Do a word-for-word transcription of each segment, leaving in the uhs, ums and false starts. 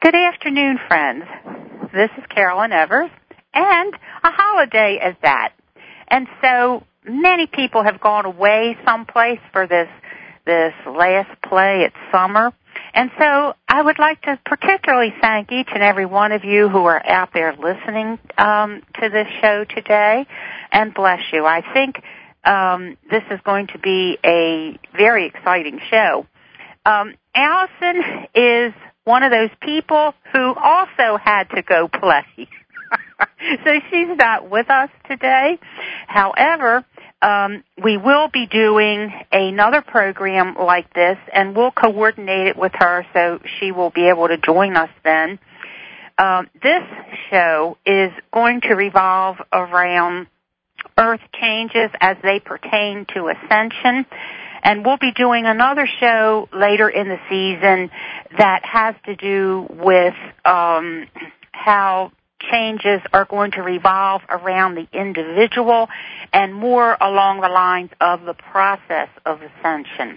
Good afternoon, friends. This is Carolyn Evers, and a holiday is that. And so many people have gone away someplace for this this last play. It's summer. And so I would like to particularly thank each and every one of you who are out there listening um, to this show today, and bless you. I think um, this is going to be a very exciting show. Um, Allison is one of those people who also had to go play. So she's not with us today. However, um, we will be doing another program like this, and we'll coordinate it with her so she will be able to join us then. Um, this show is going to revolve around Earth changes as they pertain to ascension. And we'll be doing another show later in the season that has to do with um, how changes are going to revolve around the individual and more along the lines of the process of ascension.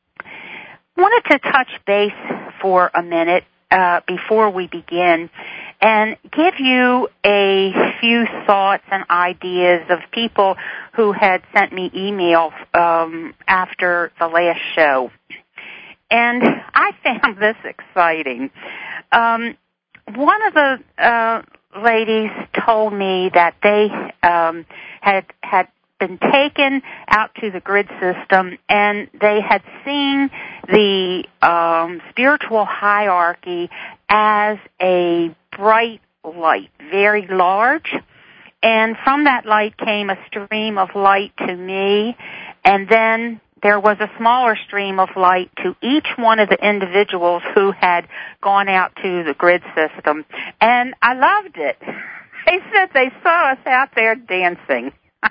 I wanted to touch base for a minute uh, before we begin and give you a few thoughts and ideas of people who had sent me emails um, after the last show. And I found this exciting. Um, one of the uh, ladies told me that they um, had had been taken out to the grid system, and they had seen the um, spiritual hierarchy as a bright light, very large. And from that light came a stream of light to me, and then there was a smaller stream of light to each one of the individuals who had gone out to the grid system. And I loved it. They said they saw us out there dancing.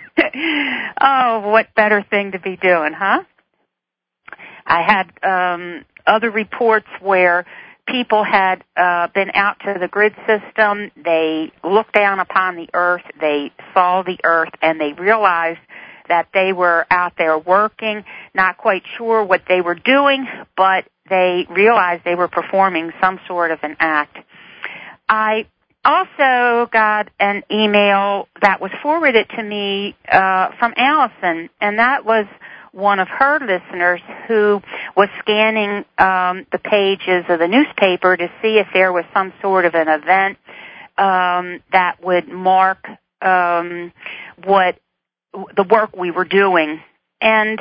Oh, what better thing to be doing, huh? I had um, other reports where people had uh, been out to the grid system. They looked down upon the earth. They saw the earth, and they realized that they were out there working, not quite sure what they were doing, but they realized they were performing some sort of an act. I also got an email that was forwarded to me uh, from Allison, and that was one of her listeners who was scanning um, the pages of the newspaper to see if there was some sort of an event um, that would mark um, what the work we were doing. And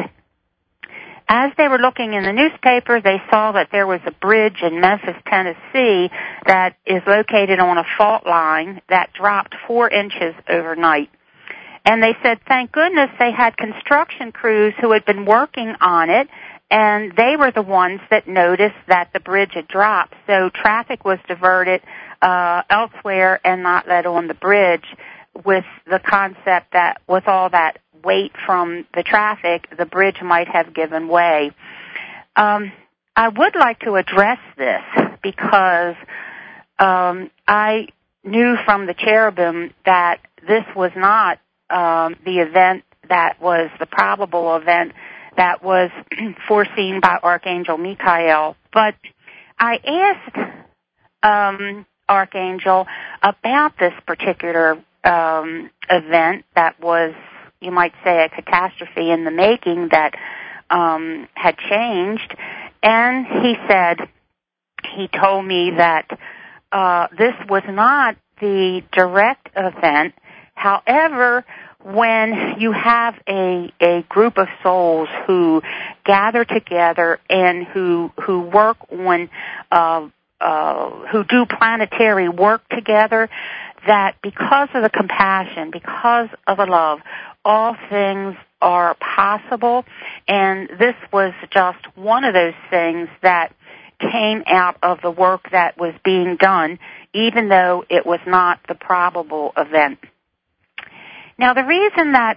as they were looking in the newspaper, they saw that there was a bridge in Memphis, Tennessee that is located on a fault line that dropped four inches overnight. And they said, thank goodness they had construction crews who had been working on it, and they were the ones that noticed that the bridge had dropped. So traffic was diverted uh, elsewhere and not let on the bridge, with the concept that with all that weight from the traffic, the bridge might have given way. Um, I would like to address this because um, I knew from the cherubim that this was not um, the event that was the probable event that was foreseen by Archangel Michael. But I asked um, Archangel about this particular um, event that was, you might say, a catastrophe in the making that um, had changed. And he said, he told me that uh, this was not the direct event. However, when you have a, a group of souls who gather together and who who work on uh, uh, who do planetary work together, that because of the compassion, because of the love, all things are possible. And this was just one of those things that came out of the work that was being done, even though it was not the probable event. Now, the reason that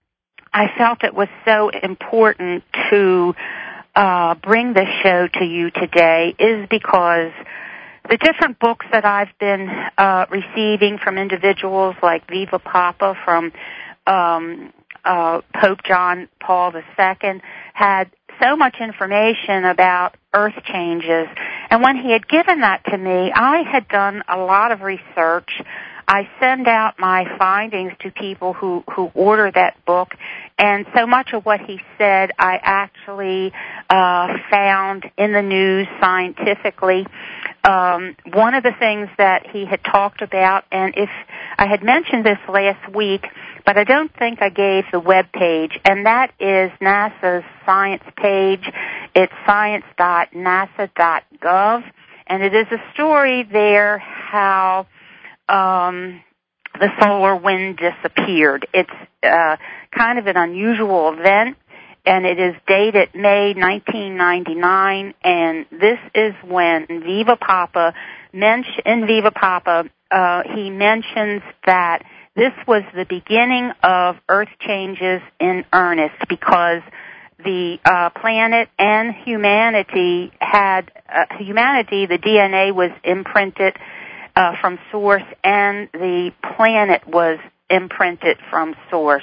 I felt it was so important to uh, bring this show to you today is because the different books that I've been uh, receiving from individuals like Viva Papa, from um, uh, Pope John Paul the Second, had so much information about earth changes And when he had given that to me, I had done a lot of research. I send out my findings to people who, who order that book, and so much of what he said I actually uh, found in the news scientifically. Um, one of the things that he had talked about, and if I had mentioned this last week, but I don't think I gave the web page, and that is NASA's science page. It's science dot nasa dot gov, and it is a story there how um, the solar wind disappeared. It's uh, kind of an unusual event, and it is dated May nineteen ninety-nine, and this is when Viva Papa, mention, in Viva Papa, uh, he mentions that this was the beginning of Earth changes in earnest, because the uh, planet and humanity had, uh, humanity, the D N A was imprinted uh, from source, and the planet was imprinted from source.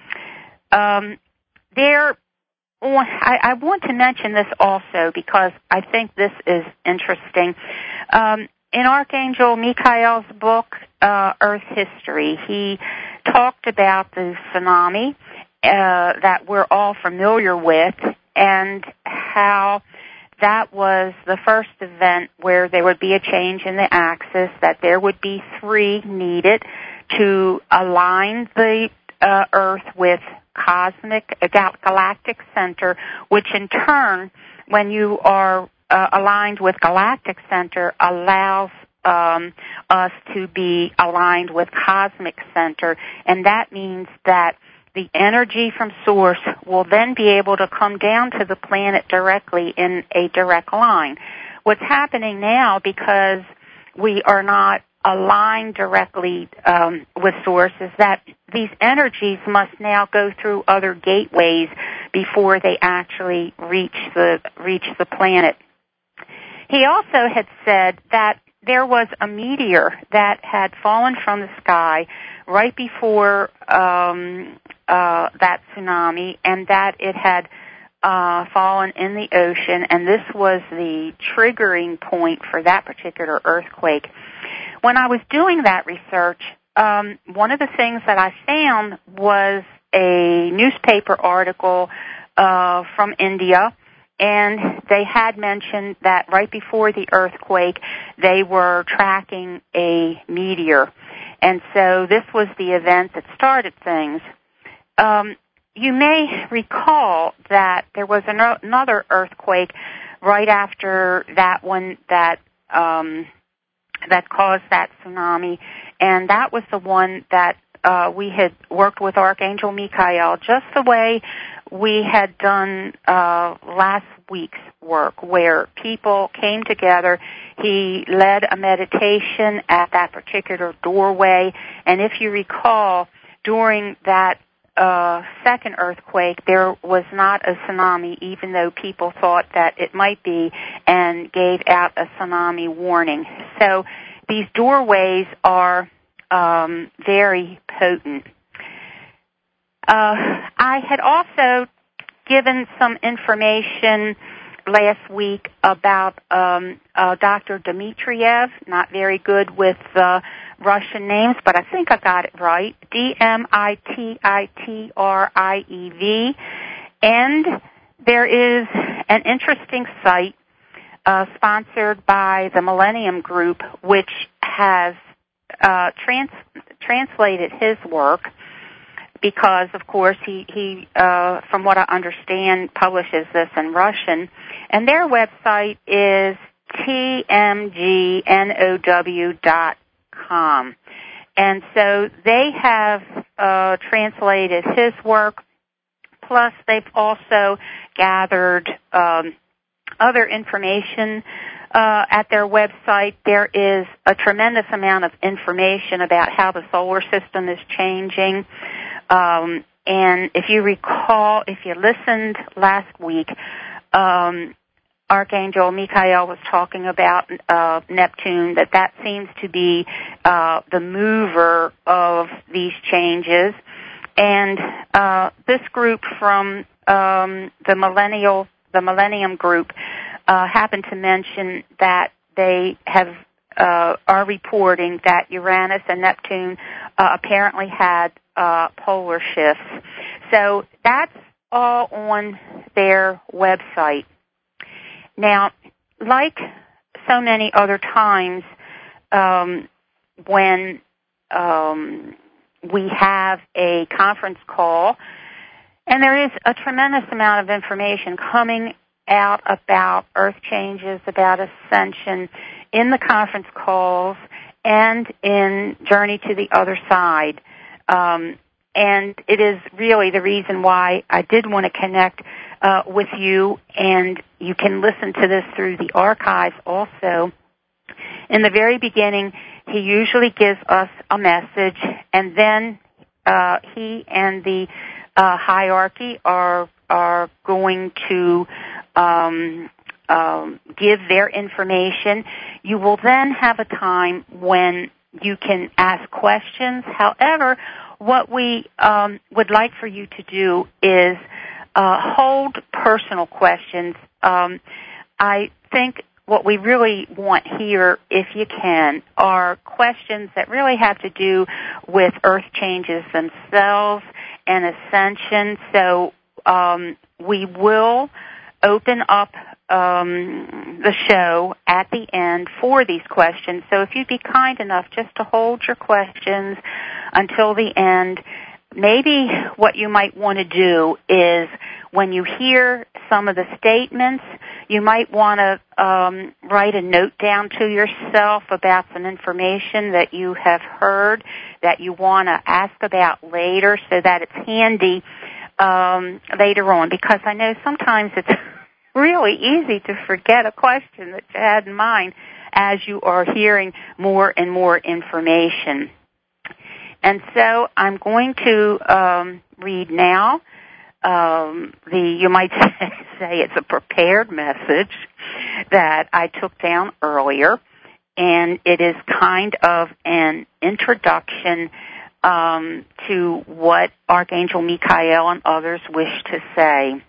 Um, there, I, I want to mention this also because I think this is interesting. Um, in Archangel Michael's book, uh, Earth History, he talked about the tsunami uh, that we're all familiar with, and how that was the first event where there would be a change in the axis, that there would be three needed to align the uh, Earth with cosmic, uh, gal- galactic center, which in turn, when you are uh, aligned with galactic center, allows um, us to be aligned with cosmic center, and that means that the energy from source will then be able to come down to the planet directly in a direct line. What's happening now, because we are not aligned directly um, with source, is that these energies must now go through other gateways before they actually reach the reach the planet. He also had said that there was a meteor that had fallen from the sky right before um, uh, that tsunami, and that it had uh, fallen in the ocean, and this was the triggering point for that particular earthquake. When I was doing that research, um, one of the things that I found was a newspaper article uh, from India, and they had mentioned that right before the earthquake, they were tracking a meteor. And so this was the event that started things. Um, you may recall that there was an, another earthquake right after that one that um, that caused that tsunami, and that was the one that uh, we had worked with Archangel Michael, just the way we had done uh, last week's work, where people came together. He led a meditation at that particular doorway, and if you recall, during that uh, second earthquake, there was not a tsunami, even though people thought that it might be, and gave out a tsunami warning. So these doorways are um, very potent. Uh, I had also given some information last week about um, uh, Doctor Dmitriev, not very good with uh, Russian names, but I think I got it right, D M I T I T R I E V. And there is an interesting site uh, sponsored by the Millennium Group, which has uh, trans- translated his work, because, of course, he, he uh, from what I understand, publishes this in Russian. And their website is T M G N O W dot com. And so they have uh, translated his work, plus they've also gathered um, other information uh, at their website. There is a tremendous amount of information about how the solar system is changing. Um, and if you recall, if you listened last week, um, Archangel Michael was talking about uh, Neptune, that that seems to be uh, the mover of these changes. And uh, this group from um, the Millennial, the Millennium Group, uh, happened to mention that they have uh, are reporting that Uranus and Neptune uh, apparently had uh, polar shifts. So that's all on their website. Now, like so many other times um, when um, we have a conference call, and there is a tremendous amount of information coming out about earth changes, about ascension in the conference calls and in Journey to the Other Side. Um, and it is really the reason why I did want to connect uh, with you, and you can listen to this through the archives also. In the very beginning, he usually gives us a message, and then uh, he and the uh, hierarchy are are going to um, um, give their information. You will then have a time when you can ask questions. However, what we um, would like for you to do is uh, hold personal questions. Um, I think what we really want here, if you can, are questions that really have to do with earth changes themselves and ascension. So um, we will open up um, the show at the end for these questions. So if you'd be kind enough just to hold your questions until the end, maybe what you might want to do is when you hear some of the statements, you might want to um, write a note down to yourself about some information that you have heard that you want to ask about later so that it's handy um, later on, because I know sometimes it's really easy to forget a question that you had in mind as you are hearing more and more information. And so I'm going to um, read now um, the, you might say it's a prepared message that I took down earlier, and it is kind of an introduction um, to what Archangel Michael and others wish to say.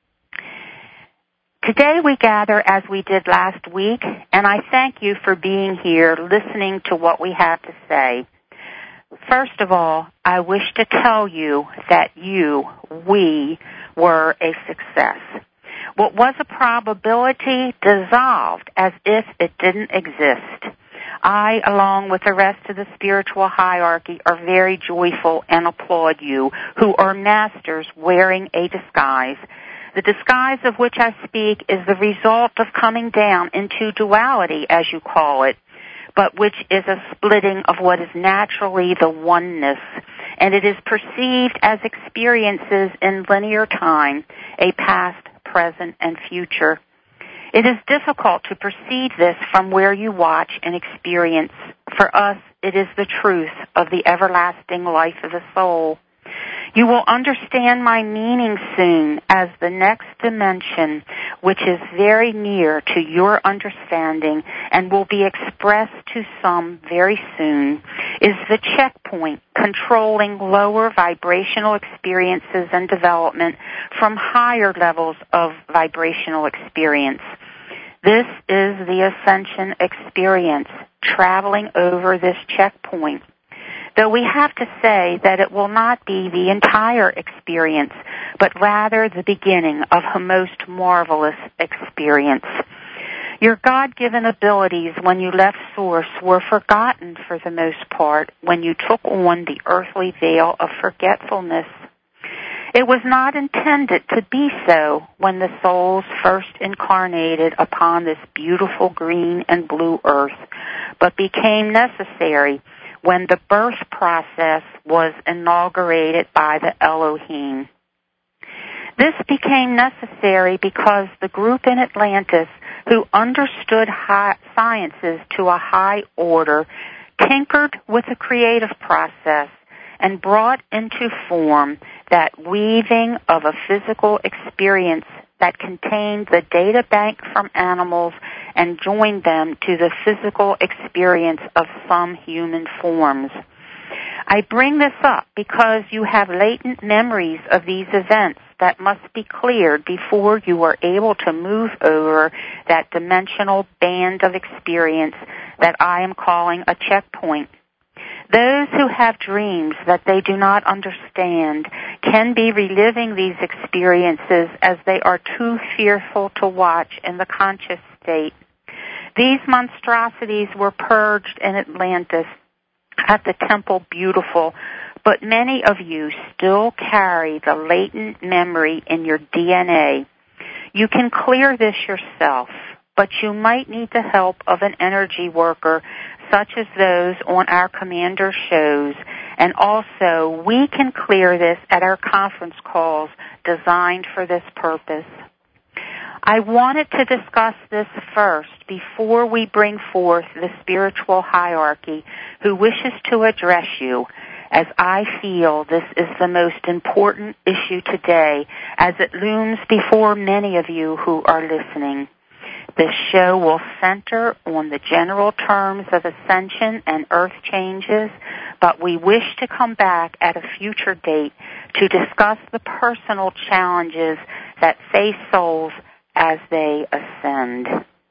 Today we gather as we did last week, and I thank you for being here listening to what we have to say. First of all, I wish to tell you that you, we, were a success. What was a probability dissolved as if it didn't exist. I, along with the rest of the spiritual hierarchy, are very joyful and applaud you, who are masters wearing a disguise. The disguise of which I speak is the result of coming down into duality, as you call it, but which is a splitting of what is naturally the oneness, and it is perceived as experiences in linear time, a past, present, and future. It is difficult to perceive this from where you watch and experience. For us, it is the truth of the everlasting life of the soul. You will understand my meaning soon as the next dimension, which is very near to your understanding and will be expressed to some very soon, is the checkpoint controlling lower vibrational experiences and development from higher levels of vibrational experience. This is the ascension experience, traveling over this checkpoint. Though we have to say that it will not be the entire experience, but rather the beginning of a most marvelous experience. Your God-given abilities when you left Source were forgotten for the most part when you took on the earthly veil of forgetfulness. It was not intended to be so when the souls first incarnated upon this beautiful green and blue earth, but became necessary when the birth process was inaugurated by the Elohim. This became necessary because the group in Atlantis who understood high sciences to a high order tinkered with the creative process and brought into form that weaving of a physical experience that contained the data bank from animals and joined them to the physical experience of some human forms. I bring this up because you have latent memories of these events that must be cleared before you are able to move over that dimensional band of experience that I am calling a checkpoint. Those who have dreams that they do not understand can be reliving these experiences as they are too fearful to watch in the conscious state. These monstrosities were purged in Atlantis at the Temple Beautiful, but many of you still carry the latent memory in your D N A. You can clear this yourself, but you might need the help of an energy worker such as those on our Commander shows, and also we can clear this at our conference calls designed for this purpose. I wanted to discuss this first before we bring forth the spiritual hierarchy who wishes to address you, as I feel this is the most important issue today as it looms before many of you who are listening. This show will center on the general terms of ascension and earth changes, but we wish to come back at a future date to discuss the personal challenges that face souls as they ascend.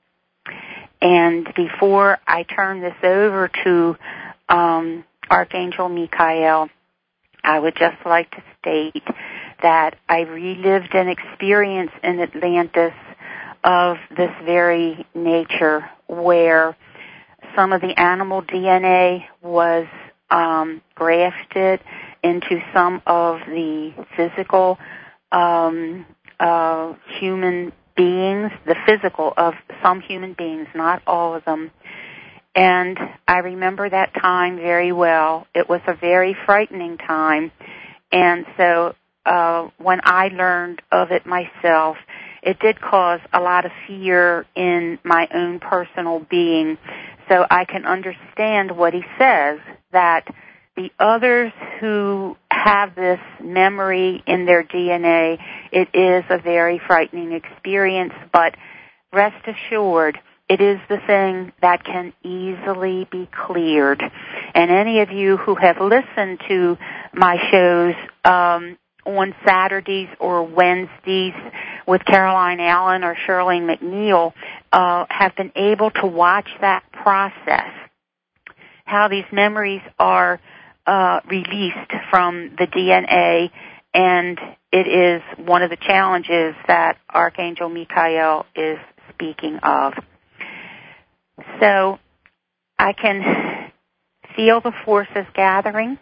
And before I turn this over to um, Archangel Michael, I would just like to state that I relived an experience in Atlantis of this very nature where some of the animal D N A was um, grafted into some of the physical um, uh, human beings, the physical of some human beings, not all of them. And I remember that time very well. It was a very frightening time. And so uh, when I learned of it myself, it did cause a lot of fear in my own personal being. So I can understand what he says, that the others who have this memory in their D N A, it is a very frightening experience, but rest assured, it is the thing that can easily be cleared. And any of you who have listened to my shows um, on Saturdays or Wednesdays with Caroline Allen or Shirley McNeil uh, have been able to watch that process, how these memories are uh, released from the D N A, and it is one of the challenges that Archangel Michael is speaking of. So I can feel the forces gathering,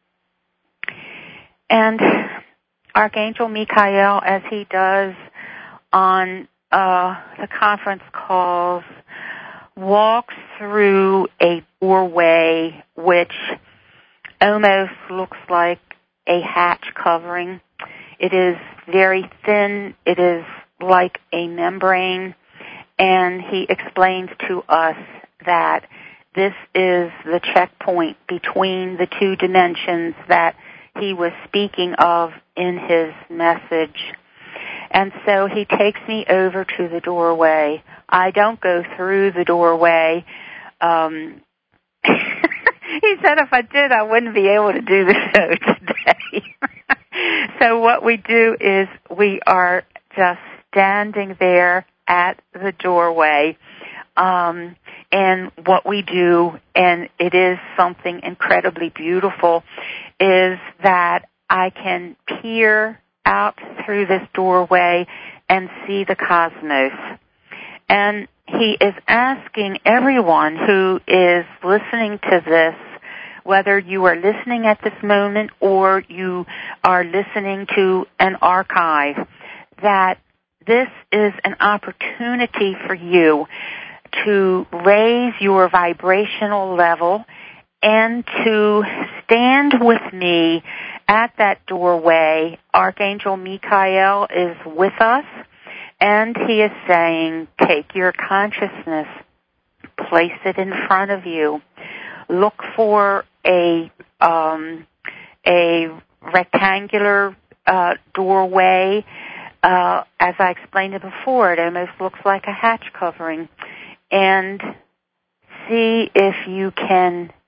and Archangel Michael, as he does on uh, the conference calls, walks through a doorway which almost looks like a hatch covering. It is very thin. It is like a membrane. And he explains to us that this is the checkpoint between the two dimensions that he was speaking of in his message. And so he takes me over to the doorway. I don't go through the doorway. Um, he said if I did, I wouldn't be able to do the show today. So what we do is we are just standing there at the doorway. Um, and what we do, and it is something incredibly beautiful, is that I can peer out through this doorway and see the cosmos. And he is asking everyone who is listening to this, whether you are listening at this moment or you are listening to an archive, that this is an opportunity for you to raise your vibrational level and to stand with me at that doorway. Archangel Michael is with us, and he is saying, take your consciousness, place it in front of you. Look for a um, a rectangular uh, doorway. Uh, as I explained it before, it almost looks like a hatch covering. And see if you can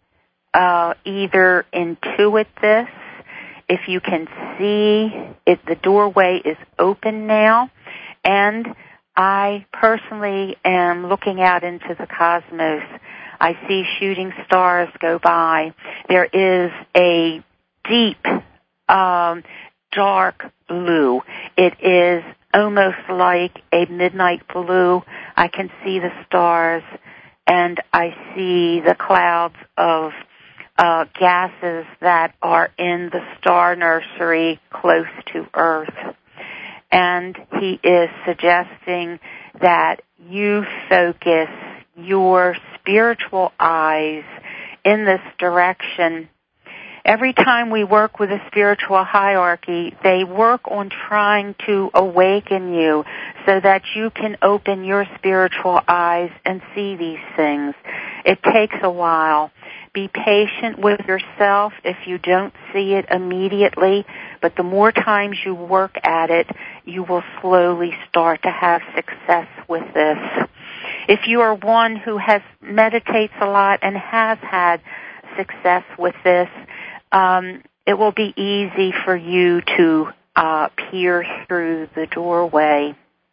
uh, either intuit this, if you can see it, the doorway is open now, and I personally am looking out into the cosmos. I see shooting stars go by. There is a deep, um, dark blue. It is almost like a midnight blue. I can see the stars, and I see the clouds of uh, gases that are in the star nursery close to Earth. And he is suggesting that you focus your spiritual eyes in this direction. Every time we work with a spiritual hierarchy, they work on trying to awaken you so that you can open your spiritual eyes and see these things. It takes a while. Be patient with yourself if you don't see it immediately, but the more times you work at it, you will slowly start to have success with this. If you are one who has meditates a lot and has had success with this, um, it will be easy for you to uh, peer through the doorway,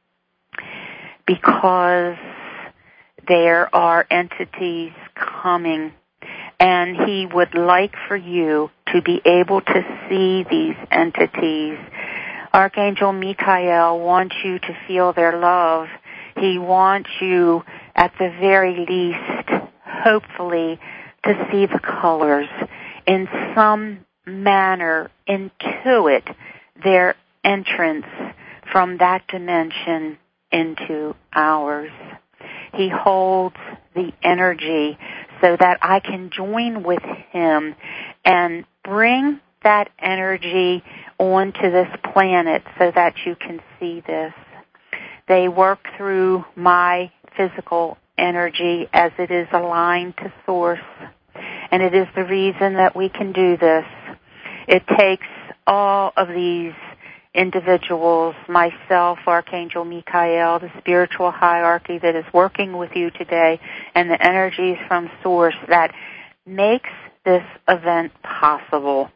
because there are entities coming, and he would like for you to be able to see these entities. Archangel Michael wants you to feel their love. He wants you, at the very least, hopefully, to see the colors. In some manner, intuit their entrance from that dimension into ours. He holds the energy so that I can join with him and bring that energy onto this planet so that you can see this. They work through my physical energy as it is aligned to Source. And it is the reason that we can do this. It takes all of these individuals, myself, Archangel Michael, the spiritual hierarchy that is working with you today, and the energies from Source that makes this event possible.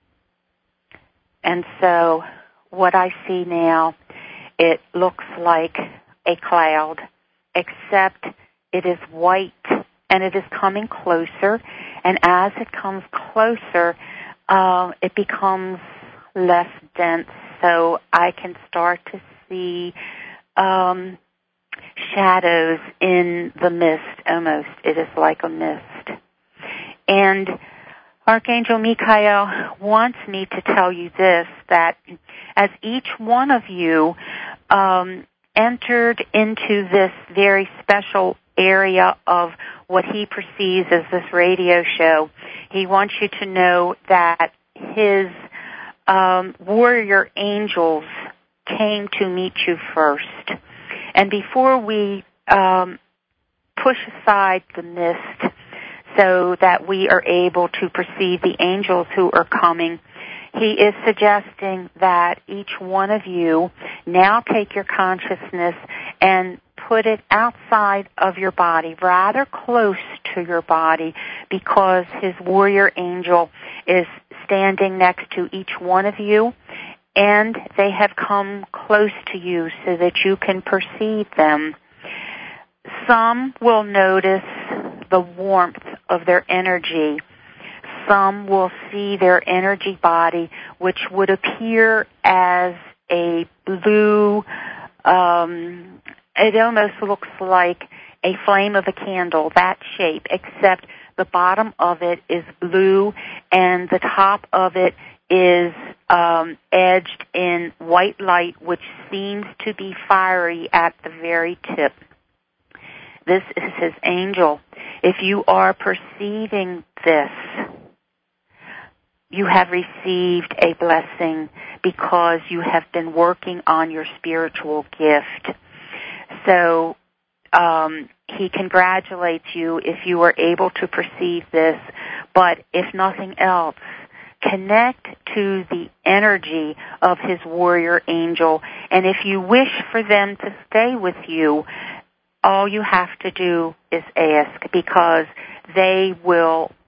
And so what I see now, it looks like a cloud, except it is white, and it is coming closer. And as it comes closer, uh, it becomes less dense, so I can start to see um, shadows in the mist almost. It is like a mist. And Archangel Michael wants me to tell you this, that as each one of you um, entered into this very special area of what he perceives as this radio show, he wants you to know that his um, warrior angels came to meet you first. And before we um, push aside the mist so that we are able to perceive the angels who are coming, he is suggesting that each one of you now take your consciousness and put it outside of your body, rather close to your body, because his warrior angel is standing next to each one of you, and they have come close to you so that you can perceive them. Some will notice the warmth of their energy. Some will see their energy body, which would appear as a blue, um, it almost looks like a flame of a candle, that shape, except the bottom of it is blue and the top of it is um, edged in white light, which seems to be fiery at the very tip. This is his angel. If you are perceiving this, you have received a blessing because you have been working on your spiritual gift. So um, he congratulates you if you are able to perceive this, but if nothing else, connect to the energy of his warrior angel. And if you wish for them to stay with you, all you have to do is ask, because they will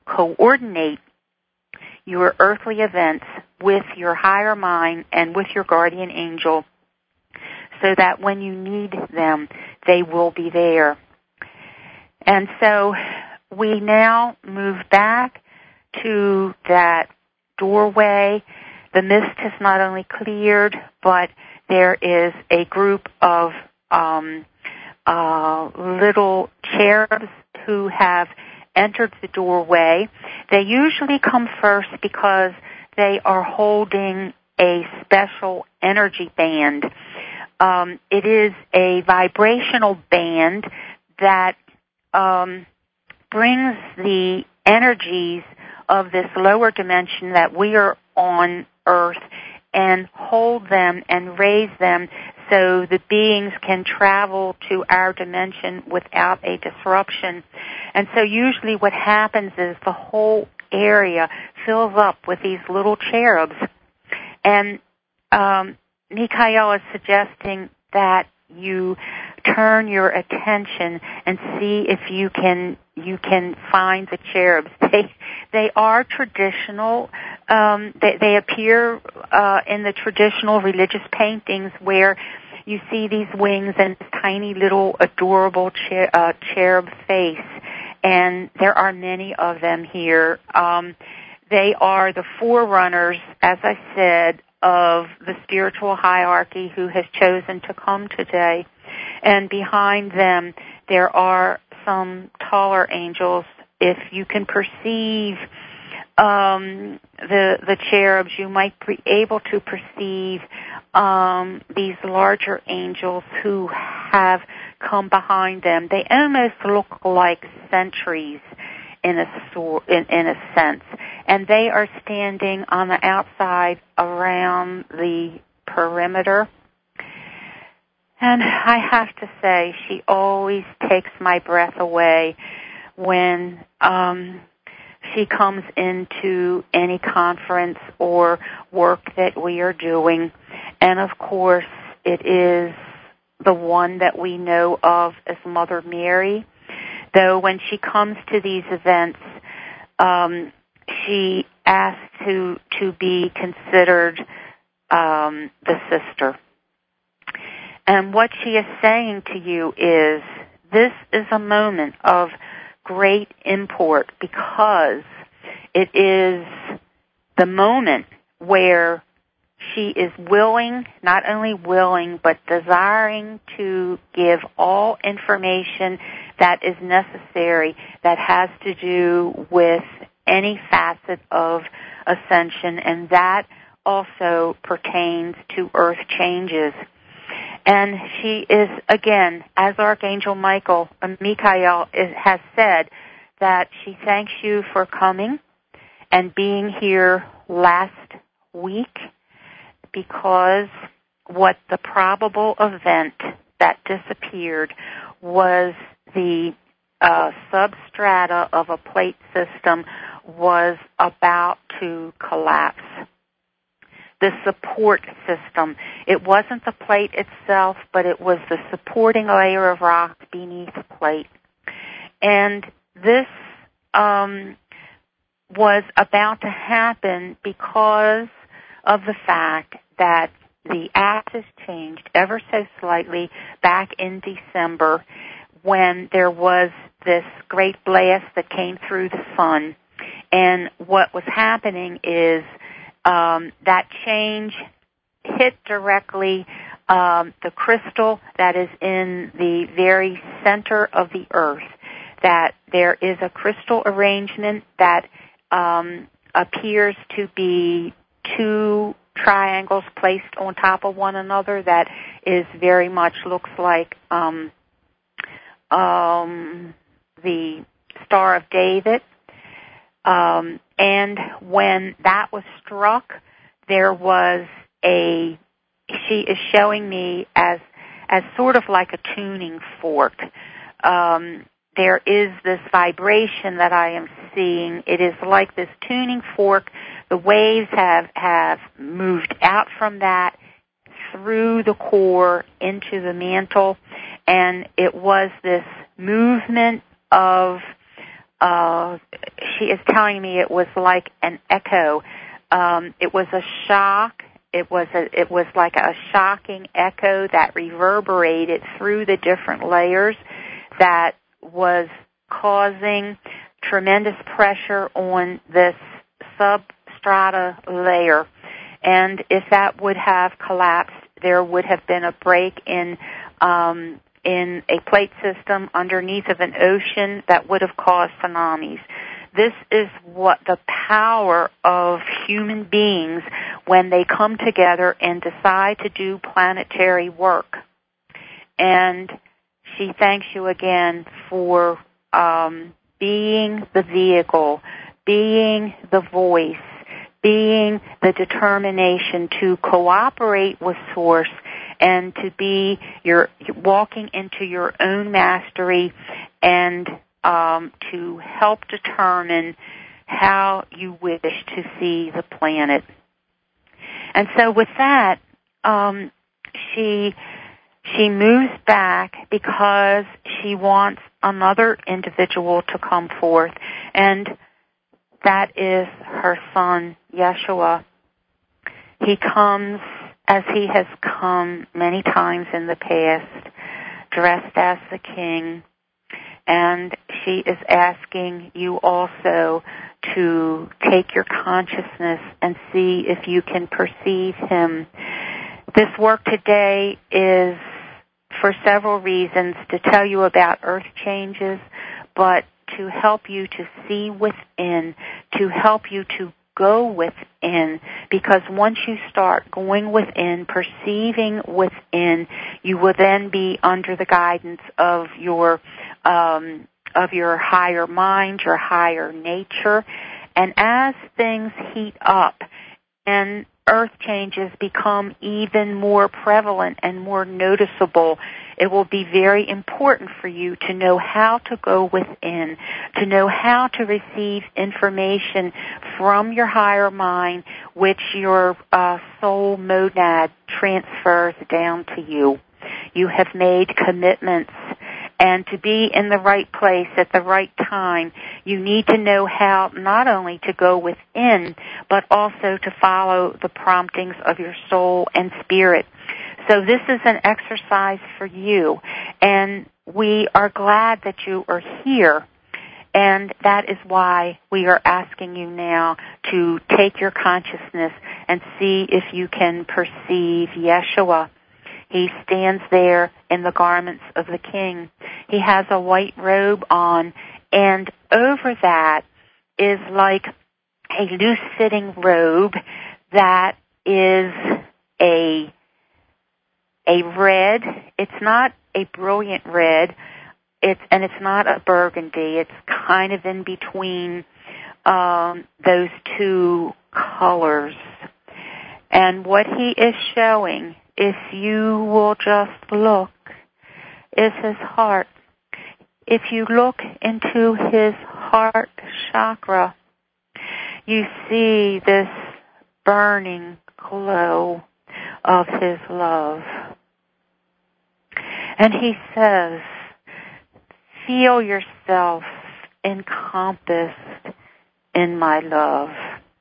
coordinate your earthly events with your higher mind and with your guardian angel so that when you need them, they will be there. And so we now move back to that doorway. The mist has not only cleared, but there is a group of um, uh, little cherubs who have entered the doorway. They usually come first because they are holding a special energy band. Um, it is a vibrational band that um, brings the energies of this lower dimension that we are on Earth and hold them and raise them so the beings can travel to our dimension without a disruption. And so usually what happens is the whole area fills up with these little cherubs. And um, Michael is suggesting that you turn your attention and see if you can you can find the cherubs. They they are traditional. Um, they, they appear uh, in the traditional religious paintings where you see these wings and this tiny little adorable cher- uh, cherub face. And there are many of them here. Um, they are the forerunners, as I said, of the spiritual hierarchy who has chosen to come today. And behind them, there are some taller angels. If you can perceive um, the the cherubs, you might be able to perceive um, these larger angels who have come behind them. They almost look like sentries in a sort, in, in a sense, and they are standing on the outside around the perimeter. And I have to say, she always takes my breath away when um, she comes into any conference or work that we are doing. And of course, it is the one that we know of as Mother Mary. Though when she comes to these events, um, she asks to to be considered um, the sister. And what she is saying to you is, this is a moment of great import because it is the moment where she is willing, not only willing, but desiring to give all information that is necessary that has to do with any facet of ascension, and that also pertains to earth changes. And she is, again, as Archangel Michael, uh, Michael is, has said, that she thanks you for coming and being here last week, because what the probable event that disappeared was the uh, substrata of a plate system was about to collapse. The support system. It wasn't the plate itself, but it was the supporting layer of rock beneath the plate. And this um, was about to happen because of the fact that the axis changed ever so slightly back in December when there was this great blast that came through the sun. And what was happening is um, that change hit directly um, the crystal that is in the very center of the earth, that there is a crystal arrangement that um, appears to be two triangles placed on top of one another that is very much looks like um, um, the Star of David. Um, and when that was struck, there was a, she is showing me as, as sort of like a tuning fork. Um, there is this vibration that I am seeing. It is like this tuning fork. The waves have, have moved out from that through the core into the mantle, and it was this movement of uh, she is telling me it was like an echo. Um, it was a shock. It was a, it was like a shocking echo that reverberated through the different layers that was causing tremendous pressure on this substrata layer. And if that would have collapsed, there would have been a break in um, in a plate system underneath of an ocean that would have caused tsunamis. This is what the power of human beings when they come together and decide to do planetary work. And she thanks you again for um, being the vehicle, being the voice, being the determination to cooperate with Source and to be your walking into your own mastery and um, to help determine how you wish to see the planet. And so with that, um, she she moves back because she wants another individual to come forth, and that is her son, Yeshua. He comes as he has come many times in the past, dressed as the king, and she is asking you also to take your consciousness and see if you can perceive him. This work today is for several reasons, to tell you about earth changes, but to help you to see within, to help you to go within, because once you start going within, perceiving within, you will then be under the guidance of your um, of your higher mind, your higher nature, and as things heat up and earth changes become even more prevalent and more noticeable, it will be very important for you to know how to go within, to know how to receive information from your higher mind, which your uh, soul monad transfers down to you. You have made commitments, and to be in the right place at the right time, you need to know how not only to go within, but also to follow the promptings of your soul and spirit. So this is an exercise for you, and we are glad that you are here, and that is why we are asking you now to take your consciousness and see if you can perceive Yeshua. He stands there in the garments of the king. He has a white robe on, and over that is like a loose-fitting robe that is a a red. It's not a brilliant red, it's and it's not a burgundy. It's kind of in between um, those two colors. And what he is showing, if you will just look, is his heart. If you look into his heart chakra, you see this burning glow of his love. And he says, feel yourself encompassed in my love.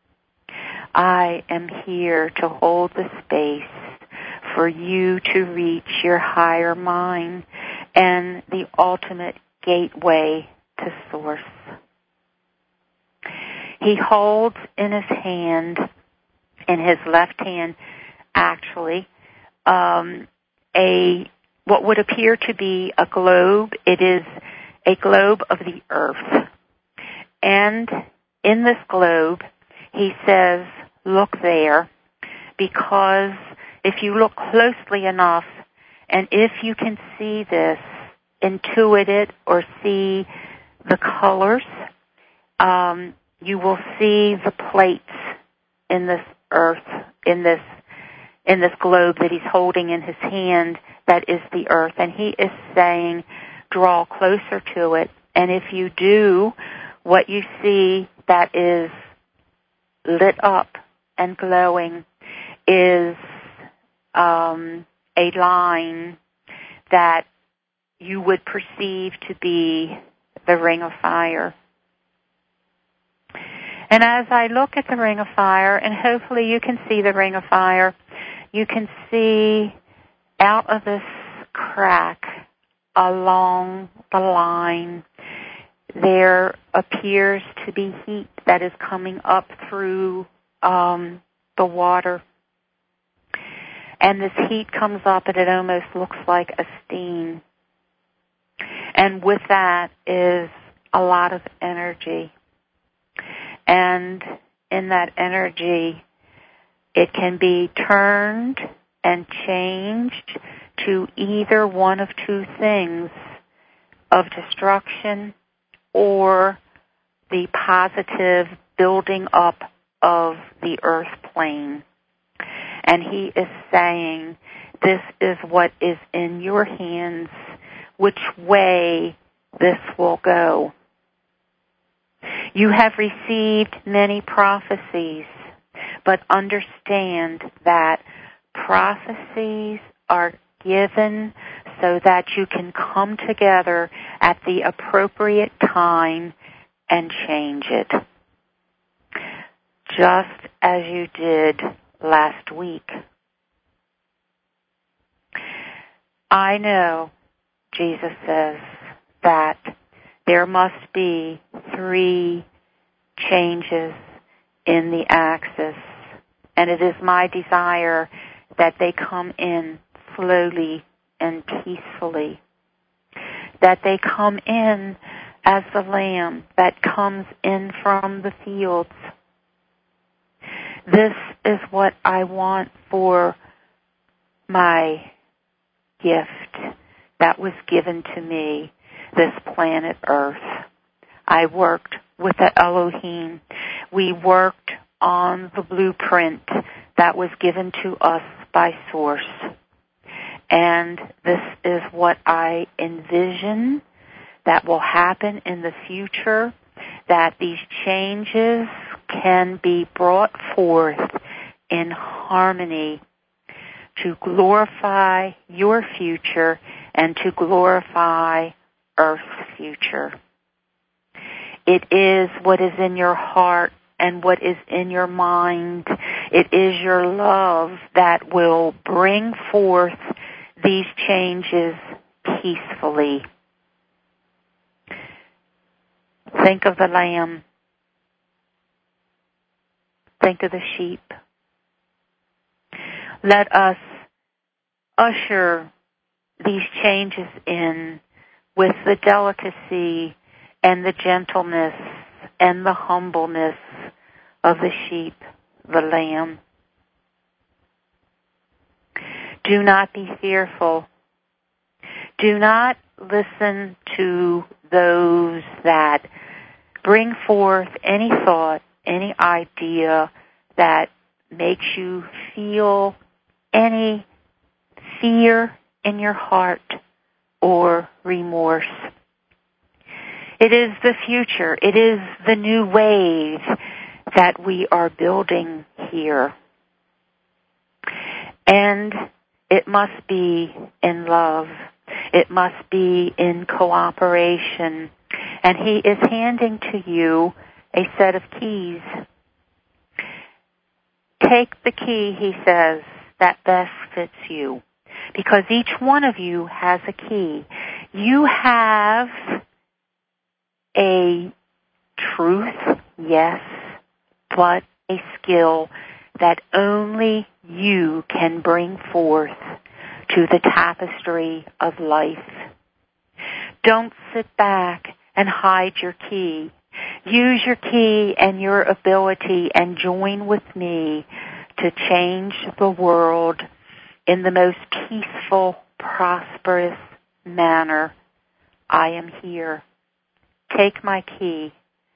I am here to hold the space for you to reach your higher mind and the ultimate gateway to Source. He holds in his hand, in his left hand, actually, um, a what would appear to be a globe. It is a globe of the earth. And in this globe, he says, look there, because if you look closely enough, and if you can see this, intuit it, or see the colors, um, you will see the plates in this earth, in this in this globe that he's holding in his hand, that is the earth. And he is saying, draw closer to it. And if you do, what you see that is lit up and glowing is um, a line that you would perceive to be the ring of fire. And as I look at the ring of fire, and hopefully you can see the ring of fire, you can see out of this crack along the line, there appears to be heat that is coming up through um, the water. And this heat comes up and it almost looks like a steam. And with that is a lot of energy. And in that energy, it can be turned and changed to either one of two things, of destruction or the positive building up of the earth plane. And he is saying, this is what is in your hands, which way this will go. You have received many prophecies, but understand that prophecies are given so that you can come together at the appropriate time and change it. Just as you did last week. I know, Jesus says, that there must be three changes in the axis, and it is my desire that they come in slowly and peacefully, that they come in as the lamb that comes in from the fields. This is what I want for my gift that was given to me, this planet Earth. I worked with the Elohim. We worked on the blueprint that was given to us by Source. And this is what I envision that will happen in the future, that these changes can be brought forth in harmony to glorify your future and to glorify Earth's future. It is what is in your heart and what is in your mind. It is your love that will bring forth these changes peacefully. Think of the lamb. Think of the sheep. Let us usher these changes in with the delicacy and the gentleness and the humbleness of the sheep, the lamb. Do not be fearful. Do not listen to those that bring forth any thought, any idea that makes you feel any fear in your heart or remorse. It is the future. It is the new wave that we are building here. And it must be in love. It must be in cooperation. And he is handing to you a set of keys. Take the key, he says, that best fits you. Because each one of you has a key. You have a truth, yes, but a skill that only you can bring forth to the tapestry of life. Don't sit back and hide your key. Use your key and your ability and join with me to change the world in the most peaceful, prosperous manner. I am here. Take my key.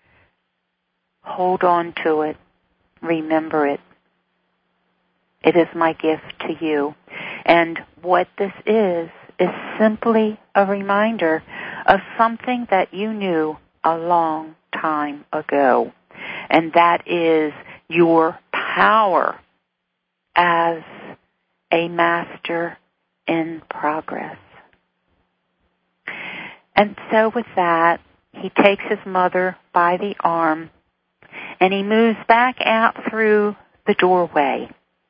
Hold on to it. Remember it. It is my gift to you. And what this is, is simply a reminder of something that you knew a long time ago. And that is your power as a master in progress. And so with that, he takes his mother by the arm And he moves back out through the doorway.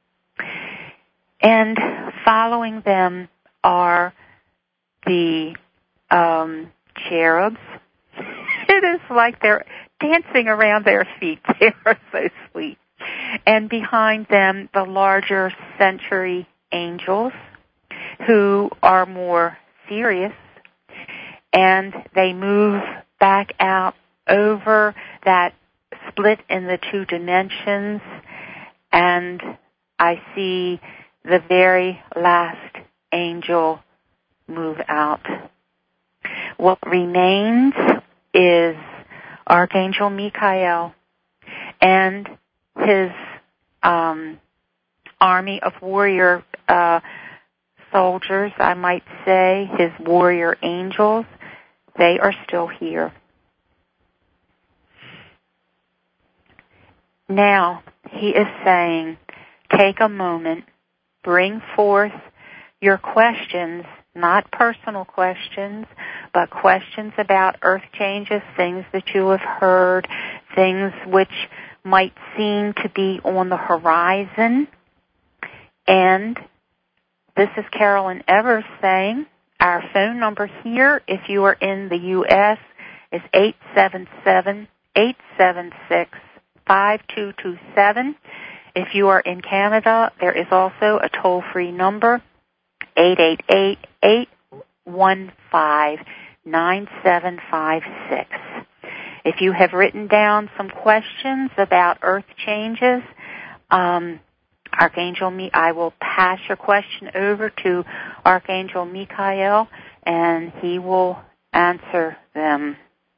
And following them are the um, cherubs. It is like they're dancing around their feet. They are so sweet. And behind them, the larger century angels, who are more serious, and they move back out over that split in the two dimensions, and I see the very last angel move out. What remains is Archangel Michael and his um, army of warrior uh, soldiers, I might say, his warrior angels. They are still here. Now, he is saying, take a moment, bring forth your questions, not personal questions, but questions about earth changes, things that you have heard, things which might seem to be on the horizon. And this is Carolyn Evers saying, our phone number here, if you are in the U S, is eight seven seven, eight seven six, five two two seven. If you are in Canada, there is also a toll-free number, eight eight eight, eight one five, nine seven five six. If you have written down some questions about earth changes, um, Archangel Mi- I will pass your question over to Archangel Michael, and he will answer them.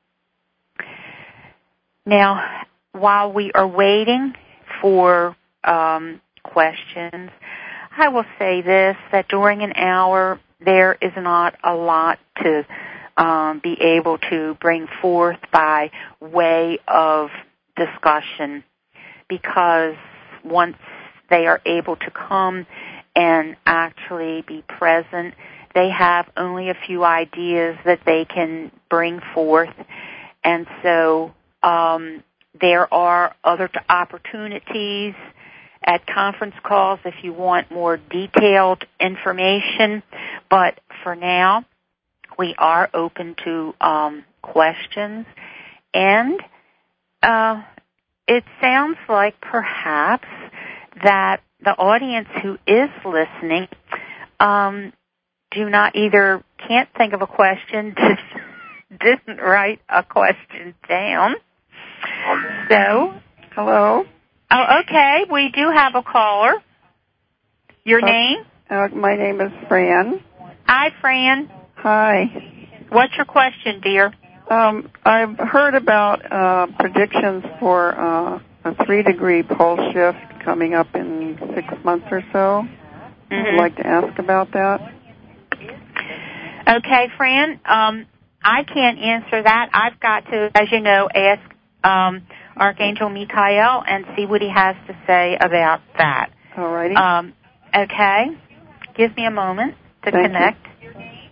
Now, while we are waiting for um, questions, I will say this, that during an hour there is not a lot to um, be able to bring forth by way of discussion, because once they are able to come and actually be present, they have only a few ideas that they can bring forth. And so um, there are other opportunities at conference calls if you want more detailed information. But for now, we are open to um, questions. And uh, it sounds like perhaps that the audience who is listening um, do not either can't think of a question, didn't write a question down. So, hello. Oh, okay. We do have a caller. Your uh, name? Uh, my name is Fran. Hi, Fran. Hi. What's your question, dear? Um, I've heard about uh, predictions for uh, a three-degree pole shift coming up in six months or so. Mm-hmm. I'd like to ask about that. Okay, Fran. Um, I can't answer that. I've got to, as you know, ask um, Archangel Michael and see what he has to say about that. All righty. Um, okay. Give me a moment to Thank connect. You.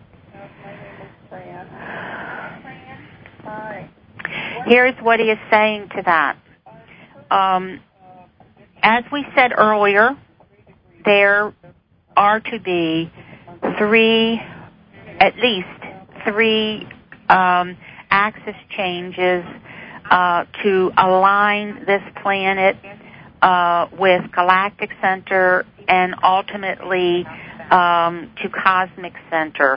Hi. Here's what he is saying to that. Um, as we said earlier, there are to be three, at least three um, axis changes uh, to align this planet uh, with galactic center and ultimately um, to cosmic center.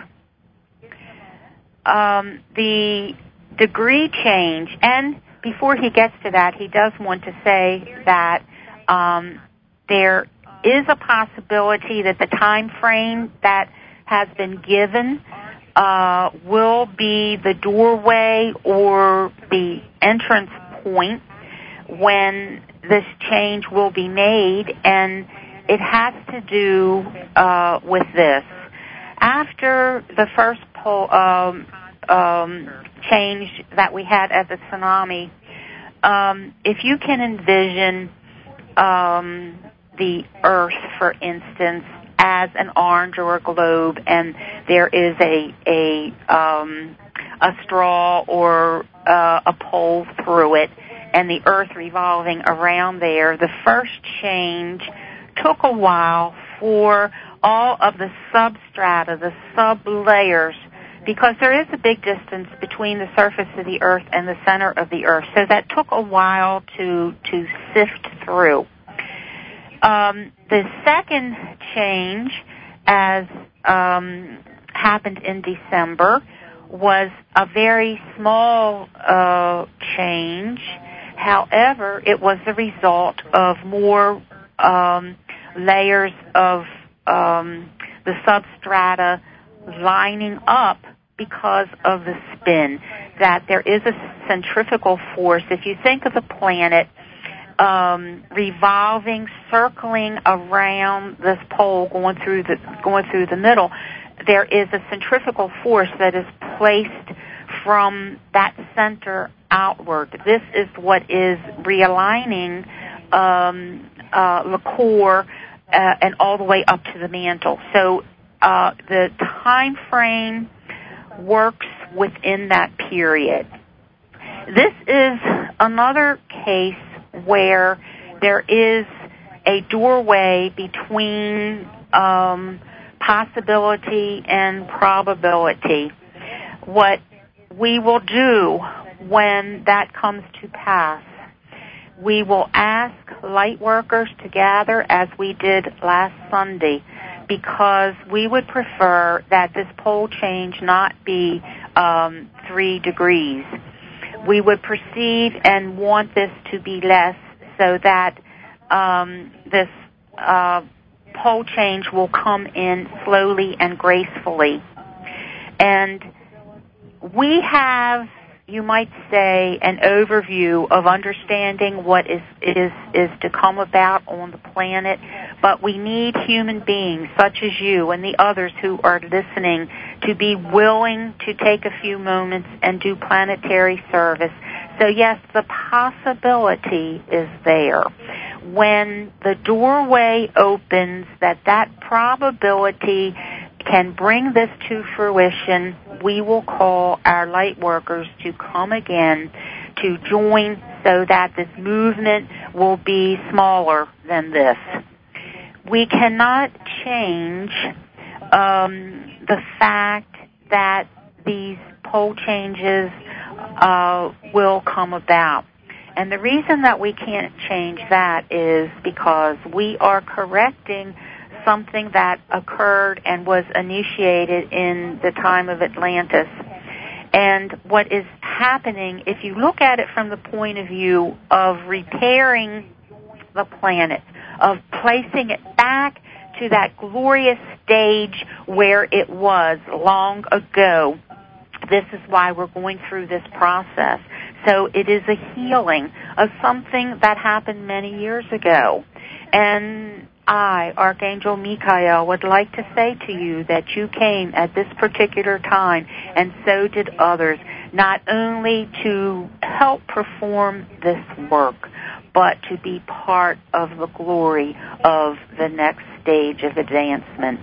Um, the degree change, and before he gets to that, he does want to say that um, there is a possibility that the time frame that has been given uh, will be the doorway or the entrance point when this change will be made, and it has to do uh, with this. After the first pole, um, um, change that we had at the tsunami, um, if you can envision um, the Earth, for instance, as an orange or a globe, and there is a a um, a straw or uh, a pole through it, and the Earth revolving around there, the first change took a while for all of the substrata, the sublayers, because there is a big distance between the surface of the Earth and the center of the Earth. So that took a while to to sift through. Um, the second change, as um, happened in December, was a very small uh, change. However, it was the result of more um, layers of um, the substrata lining up because of the spin, that there is a centrifugal force. If you think of the planet um, revolving, circling around this pole, going through the going through the middle, there is a centrifugal force that is placed from that center outward. This is what is realigning um, uh, the core uh, and all the way up to the mantle. So uh, the time frame works within that period. This is another case where there is a doorway between um, possibility and probability. What we will do when that comes to pass, we will ask light workers to gather as we did last Sunday, because we would prefer that this pole change not be um, three degrees. We would perceive and want this to be less, so that um, this uh, pole change will come in slowly and gracefully. And we have, you might say, an overview of understanding what is is is to come about on the planet, but we need human beings such as you and the others who are listening to be willing to take a few moments and do planetary service. So yes, the possibility is there. When the doorway opens, that that probability can bring this to fruition, we will call our light workers to come again to join, so that this movement will be smaller than this. We cannot change um, the fact that these pole changes uh, will come about. And the reason that we can't change that is because we are correcting something that occurred and was initiated in the time of Atlantis. And what is happening, if you look at it from the point of view of repairing the planet, of placing it back to that glorious stage where it was long ago, this is why we're going through this process. So it is a healing of something that happened many years ago. And I, Archangel Michael, would like to say to you that you came at this particular time, and so did others, not only to help perform this work, but to be part of the glory of the next stage of advancement.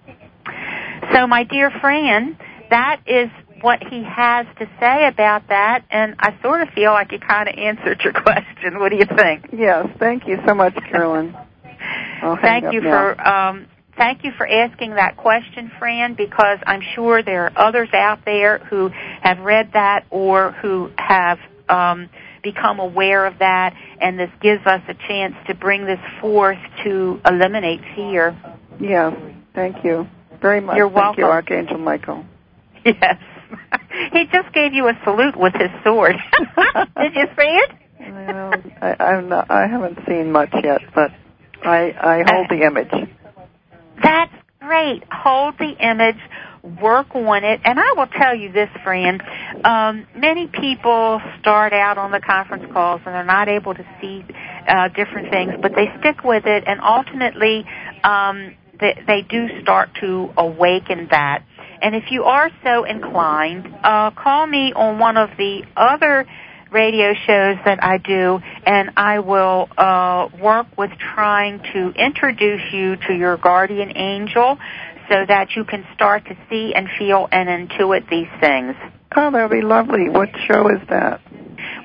So, my dear Fran, that is what he has to say about that, and I sort of feel like he kind of answered your question. What do you think? Yes, thank you so much, Carolyn. Thank you now. for um, thank you for asking that question, Fran, because I'm sure there are others out there who have read that or who have um, become aware of that, and this gives us a chance to bring this forth to eliminate fear. Yes, thank you very much. You're thank welcome. you, Archangel Michael. Yes. He just gave you a salute with his sword. Did you see it? Well, I, I'm not, I haven't seen much yet, but I, I hold the image. That's great. Hold the image, work on it, and I will tell you this, Fran. Um, many people start out on the conference calls and they're not able to see uh, different things, but they stick with it, and ultimately um, they, they do start to awaken that. And if you are so inclined, uh, call me on one of the other radio shows that I do, and I will uh, work with trying to introduce you to your guardian angel so that you can start to see and feel and intuit these things. Oh, that would be lovely. What show is that?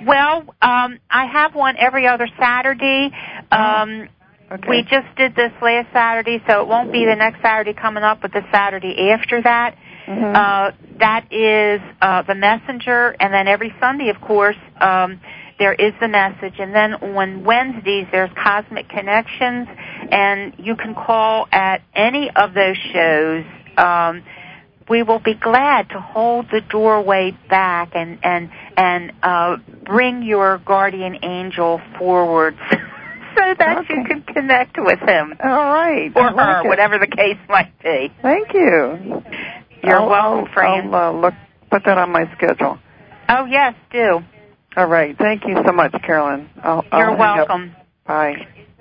Well, um, I have one every other Saturday. Um, oh, okay. We just did this last Saturday, so it won't be the next Saturday coming up, but the Saturday after that. Mm-hmm. Uh, that is uh, the messenger, and then every Sunday, of course, um, there is the message. And then on Wednesdays, there's Cosmic Connections, and you can call at any of those shows. Um, we will be glad to hold the doorway back and and and uh, bring your guardian angel forward so that okay. you can connect with him. All right. Or like her, it. whatever the case might be. Thank you. You're I'll, welcome, I'll, Fran. I'll uh, look, put that on my schedule. Oh, yes, do. All right. Thank you so much, Carolyn. I'll, I'll You're welcome. Up. Bye.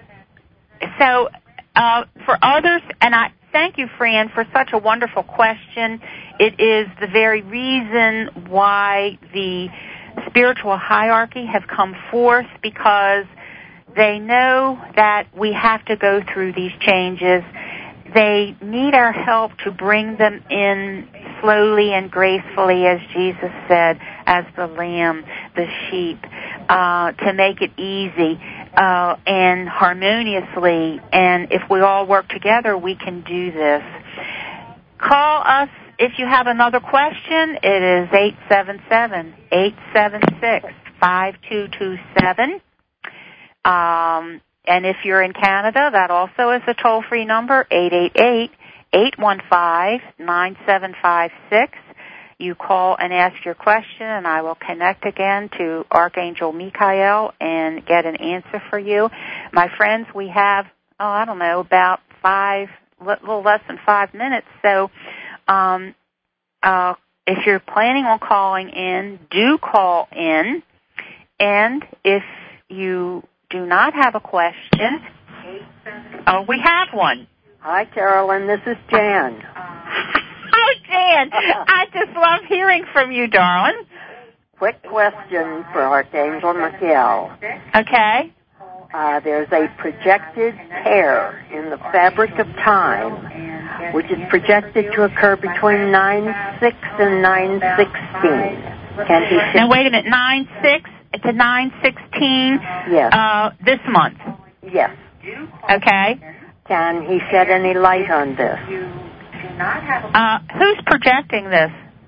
So, uh, for others, and I thank you, Fran, for such a wonderful question. It is the very reason why the spiritual hierarchy have come forth, because they know that we have to go through these changes. They need our help to bring them in slowly and gracefully, as Jesus said, as the lamb, the sheep, uh, to make it easy uh, and harmoniously. And if we all work together, we can do this. Call us if you have another question. It is eight seven seven, eight seven six, five two two seven. Um, and if you're in Canada, that also is a toll-free number, eight eight eight, eight one five, nine seven five six. You call and ask your question, and I will connect again to Archangel Michael and get an answer for you. My friends, we have, oh, I don't know, about five, a little less than five minutes. So um, uh, if you're planning on calling in, do call in. And if you do not have a question, oh, we have one. Hi, Carolyn. This is Jan. Oh, Jan, I just love hearing from you, darling. Quick question for Archangel Michael. Okay. Uh, there's a projected tear in the fabric of time, which is projected to occur between nine six and nine sixteen. Can he now, wait a minute. nine six to nine sixteen yes. uh, this month? Yes. Okay. Can he shed any light on this? Uh, who's projecting this?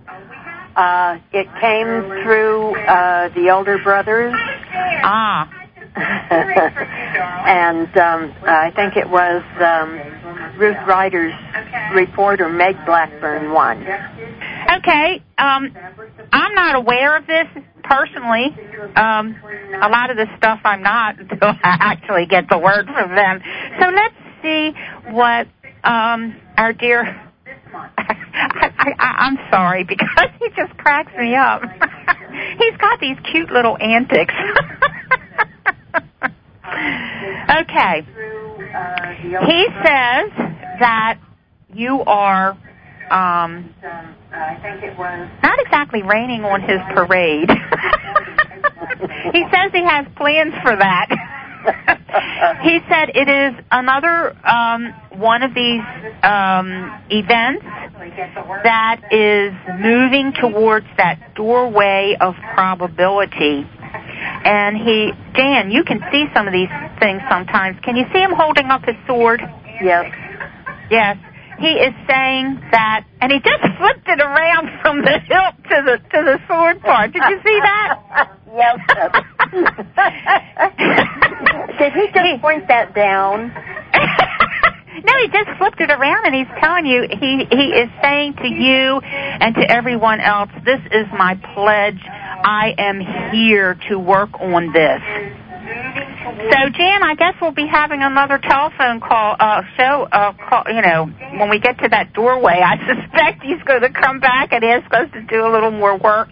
Uh, it came through uh, the elder brothers. Ah. and um, I think it was um, Ruth Ryder's reporter, Meg Blackburn, one. Okay. Um, I'm not aware of this personally. Um, a lot of this stuff I'm not until I actually get the word from them. So let's see what um, our dear... I, I, I'm sorry, because he just cracks me up. He's got these cute little antics. Okay. He says that you are um, not exactly raining on his parade. He says he has plans for that. He said it is another um, one of these um, events that is moving towards that doorway of probability. And he, Dan, you can see some of these things sometimes. Can you see him holding up his sword? Yes. Yes. He is saying that, and he just flipped it around from the hilt to the to the sword part. Did you see that? Yes. Did he just he, point that down? No, he just flipped it around, and he's telling you, he, he is saying to you and to everyone else, this is my pledge. I am here to work on this. So, Jan, I guess we'll be having another telephone call, uh, show, uh, call, you know, when we get to that doorway. I suspect he's going to come back and ask us to do a little more work.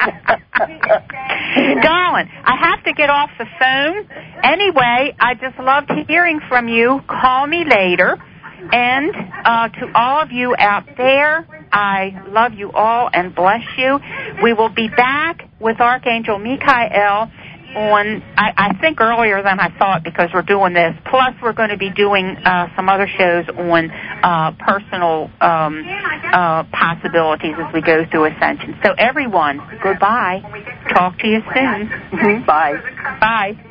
Darling, I have to get off the phone. Anyway, I just loved hearing from you. Call me later. And uh, to all of you out there, I love you all and bless you. We will be back with Archangel Michael on, I, I think earlier than I thought, because we're doing this. Plus, we're going to be doing uh, some other shows on uh, personal um, uh, possibilities as we go through ascension. So everyone, goodbye. Talk to you soon. Bye. Bye.